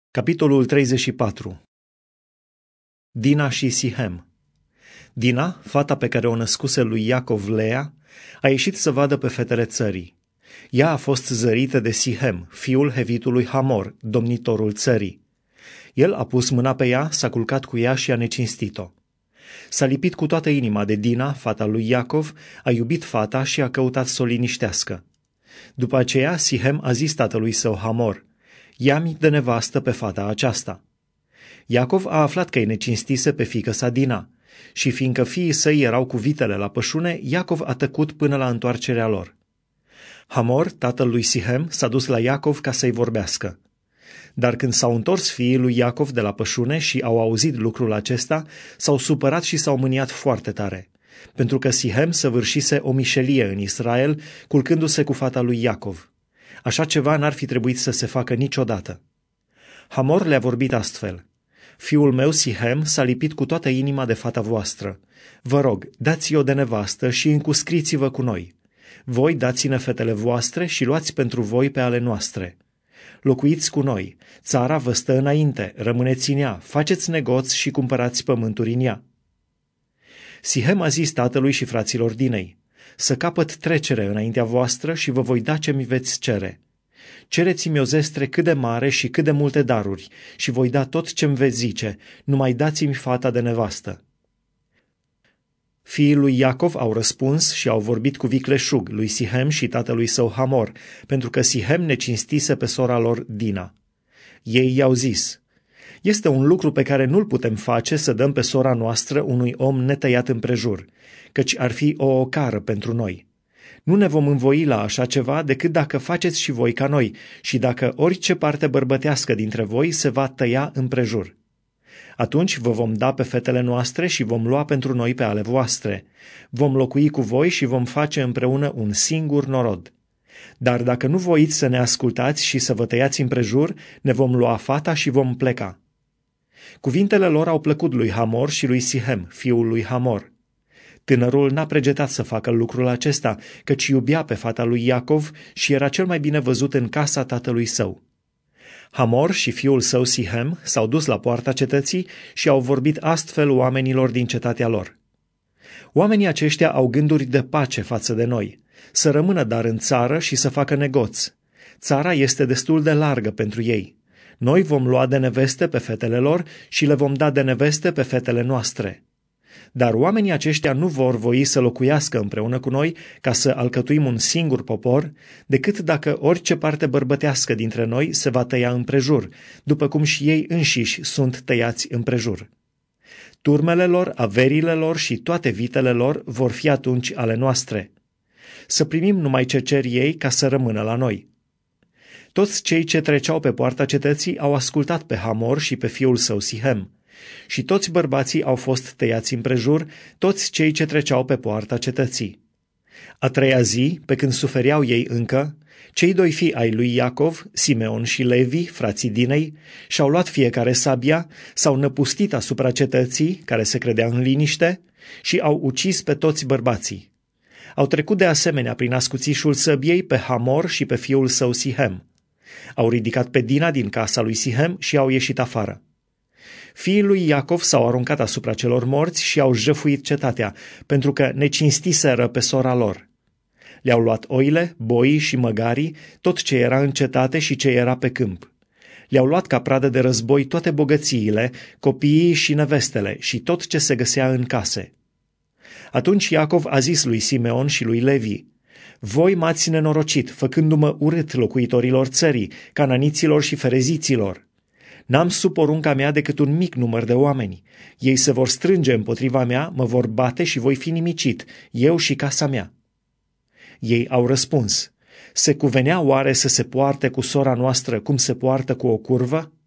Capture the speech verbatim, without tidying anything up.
Capitolul treizeci și patru. Dina și Sihem. Dina, fata pe care o născuse lui Iacov Lea, a ieșit să vadă pe fetele țării. Ea a fost zărită de Sihem, fiul hevitului Hamor, domnitorul țării. El a pus mâna pe ea, s-a culcat cu ea și a necinstit-o. S-a lipit cu toată inima de Dina, fata lui Iacov, a iubit fata și a căutat să o liniștească. După aceea, Sihem a zis tatălui său Hamor: „Ia-mi de nevastă pe fata aceasta.” Iacov a aflat că îi necinstise pe fiică sa Dina și fiindcă fiii săi erau cu vitele la pășune, Iacov a tăcut până la întoarcerea lor. Hamor, tatăl lui Sihem, s-a dus la Iacov ca să-i vorbească. Dar când s-au întors fiii lui Iacov de la pășune și au auzit lucrul acesta, s-au supărat și s-au mâniat foarte tare, pentru că Sihem săvârșise o mișelie în Israel, culcându-se cu fata lui Iacov. Așa ceva n-ar fi trebuit să se facă niciodată. Hamor le-a vorbit astfel: „Fiul meu Sihem s-a lipit cu toată inima de fata voastră. Vă rog, dați-o de nevastă și încuscriți-vă cu noi. Voi dați-ne fetele voastre și luați pentru voi pe ale noastre. Locuiți cu noi, țara vă stă înainte, rămâneți în ea, faceți negoți și cumpărați pământuri în ea.” Sihem a zis tatălui și fraților Dinei: „Să capăt trecere înaintea voastră și vă voi da ce-mi veți cere. Cereți-mi o zestre cât de mare și cât de multe daruri și voi da tot ce-mi veți zice, numai dați-mi fata de nevastă.” Fiii lui Iacov au răspuns și au vorbit cu vicleșug lui Sihem și tatălui său Hamor, pentru că Sihem necinstise pe sora lor Dina. Ei i-au zis: „Este un lucru pe care nu-l putem face să dăm pe sora noastră unui om netăiat împrejur, căci ar fi o ocară pentru noi. Nu ne vom învoi la așa ceva decât dacă faceți și voi ca noi și dacă orice parte bărbătească dintre voi se va tăia împrejur. Atunci vă vom da pe fetele noastre și vom lua pentru noi pe ale voastre. Vom locui cu voi și vom face împreună un singur norod. Dar dacă nu voiți să ne ascultați și să vă tăiați împrejur, ne vom lua fata și vom pleca.” Cuvintele lor au plăcut lui Hamor și lui Sihem, fiul lui Hamor. Tânărul n-a pregetat să facă lucrul acesta, căci iubea pe fata lui Iacov și era cel mai bine văzut în casa tatălui său. Hamor și fiul său Sihem s-au dus la poarta cetății și au vorbit astfel oamenilor din cetatea lor: „Oamenii aceștia au gânduri de pace față de noi, să rămână dar în țară și să facă negoți. Țara este destul de largă pentru ei. Noi vom lua de neveste pe fetele lor și le vom da de neveste pe fetele noastre. Dar oamenii aceștia nu vor voi să locuiască împreună cu noi ca să alcătuim un singur popor, decât dacă orice parte bărbătească dintre noi se va tăia împrejur, după cum și ei înșiși sunt tăiați împrejur. Turmele lor, averile lor și toate vitele lor vor fi atunci ale noastre. Să primim numai ce cer ei ca să rămână la noi.” Toți cei ce treceau pe poarta cetății au ascultat pe Hamor și pe fiul său Sihem. Și toți bărbații au fost tăiați împrejur, toți cei ce treceau pe poarta cetății. A treia zi, pe când sufereau ei încă, cei doi fii ai lui Iacov, Simeon și Levi, frații Dinei, și-au luat fiecare sabia, s-au năpustit asupra cetății, care se credea în liniște, și au ucis pe toți bărbații. Au trecut de asemenea prin ascuțișul săbiei pe Hamor și pe fiul său Sihem. Au ridicat pe Dina din casa lui Sihem și au ieșit afară. Fiii lui Iacov s-au aruncat asupra celor morți și au jăfuit cetatea, pentru că necinstiseră pe sora lor. Le-au luat oile, boii și măgarii, tot ce era în cetate și ce era pe câmp. Le-au luat ca pradă de război toate bogățiile, copiii și nevestele și tot ce se găsea în case. Atunci Iacov a zis lui Simeon și lui Levi: „Voi m-ați nenorocit, făcându-mă urât locuitorilor țării, cananiților și fereziților. N-am sub porunca mea decât un mic număr de oameni. Ei se vor strânge împotriva mea, mă vor bate și voi fi nimicit, eu și casa mea.” Ei au răspuns: „Se cuvenea oare să se poarte cu sora noastră cum se poartă cu o curvă?”